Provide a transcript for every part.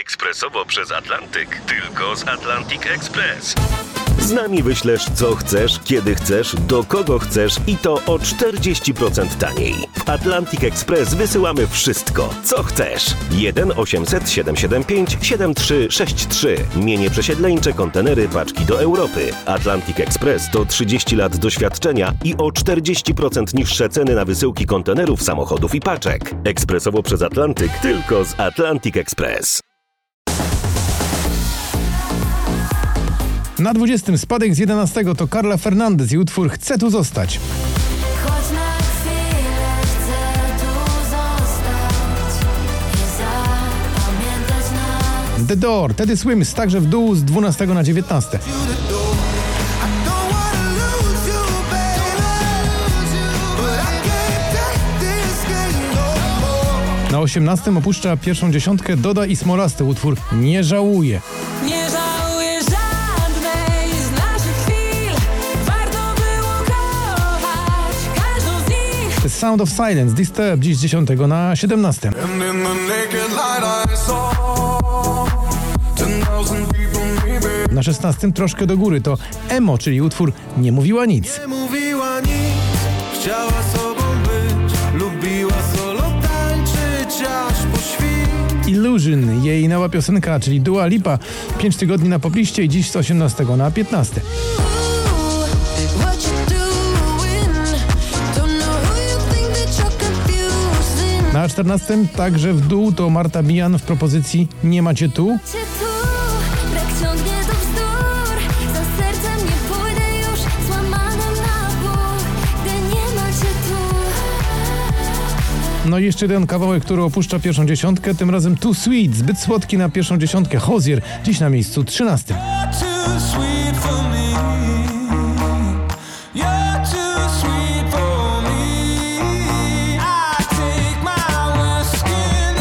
Ekspresowo przez Atlantyk. Tylko z Atlantic Express. Z nami wyślesz co chcesz, kiedy chcesz, do kogo chcesz i to o 40% taniej. W Atlantic Express wysyłamy wszystko, co chcesz. 1 800 775 7363. Mienie przesiedleńcze, kontenery, paczki do Europy. Atlantic Express to 30 lat doświadczenia i o 40% niższe ceny na wysyłki kontenerów, samochodów i paczek. Ekspresowo przez Atlantyk, tylko z Atlantic Express. Na 20 spadek z 11 to Carla Fernandez i utwór Chcę tu zostać. Choć na chwilę chcę tu zostać i zapamiętać nas. The Door, Teddy Swims, także w dół z 12 na 19. Na 18 opuszcza pierwszą dziesiątkę Doda i Smolasty, utwór Nie żałuję. Nie żałuję żadnej z naszych chwil. Warto było kochać każdą z nich. The Sound of Silence, Disturbed, dziś z 10 na 17. Na 16 troszkę do góry to Emo, czyli utwór Nie mówiła nic. Nie mówiła nic, chciała sobą być, lubiła solo tańczyć aż po świt. Illusion, jej nowa piosenka, czyli Dua Lipa, 5 tygodni na popliście i dziś z 18 na 15. What you doing? Don't know who you think that you're confusing. Na 14 także w dół to Marta Bijan w propozycji Nie macie tu. Cię tu, brak ciągnie do bzdur. Za sercem nie pójdę już, złamana na pół, gdy nie ma cię tu. No i jeszcze jeden kawałek, który opuszcza pierwszą dziesiątkę, tym razem Too Sweet, zbyt słodki na pierwszą dziesiątkę. Hozier, dziś na miejscu 13. Too sweet for me. You're too sweet for me. I take my whiskey in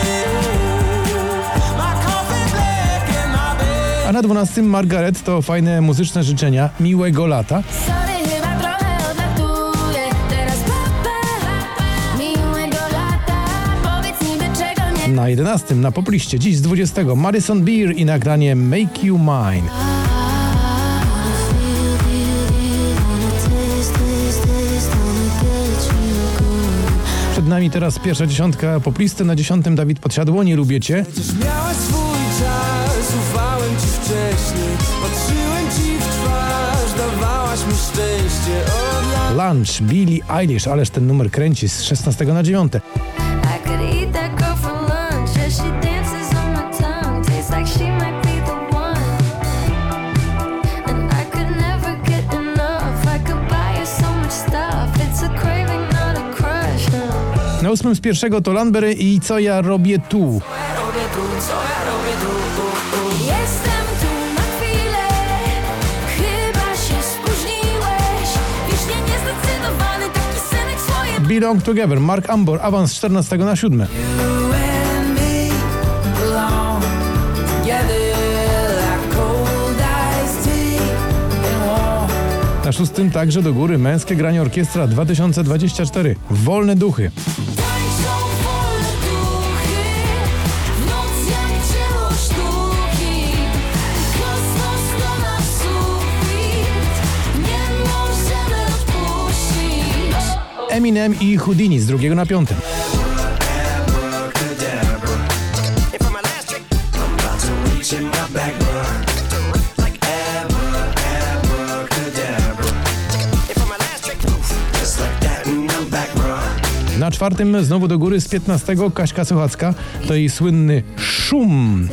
my coffee black and my bed. A na 12 Margaret to fajne muzyczne życzenia miłego lata. Sorry, chyba trochę odlatuję. Teraz miłego lata. Powiedz niby czego nie. Na 11 na popliście, dziś z 20 Madison Beer i nagranie Make You Mine. Przed nami teraz pierwsza dziesiątka poplisty, na 10 Dawid Podsiadło, Nie lubię cię. Przecież miałaś swój czas, ufałem ci wcześniej. Patrzyłem ci w twarz, dawałaś mi szczęście od lat. Lunch, Billie Eilish, ależ ten numer kręci z 16 na 9. I could eat that girl for lunch as she dances on my tongue. Tastes like she might be the one. And I could never get enough. I could buy her so much stuff. It's a craving, not a crush. Na 8 z pierwszego to Landberry i Co ja robię tu. Jestem tu na chwilę. Chyba się spóźniłeś. Wiecznie niezdecydowany, taki synek swoje. Belong Together, Mark Ambor, awans z 14 na 7. You and me belong together like cold iced tea and warm. Na 6 także do góry Męskie granie orkiestra 2024. Wolne duchy. Tańczą wolne duchy. W noc jak dzieło sztuki. Kosmos to nasz sufit. Nie możemy odpuścić. Eminem i Houdini z 2 na 5. Na 4 znowu do góry z 15 Kaśka Sochacka, to jej słynny Szum.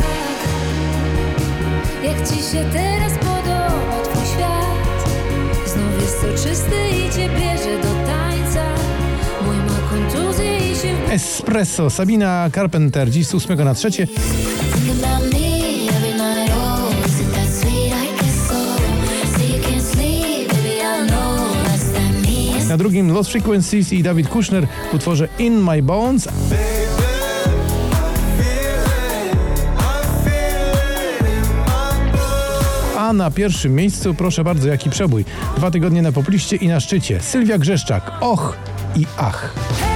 Jak ci się teraz podoba twój świat? Znów jest soczysty i cię bierze do tańca. Mój ma kontuzję i się Espresso, Sabina Carpenter, dziś z 8 na 3. Think about me every night, oh, isn't that sweet? I guess so. Say you can't sleep, baby, I know that's that me. Na 2 Lost Frequencies i Dawid Kushner w utworze In My Bones. A na pierwszym miejscu, proszę bardzo, jaki przebój. 2 tygodnie na popliście i na szczycie. Sylwia Grzeszczak, Och i Ach.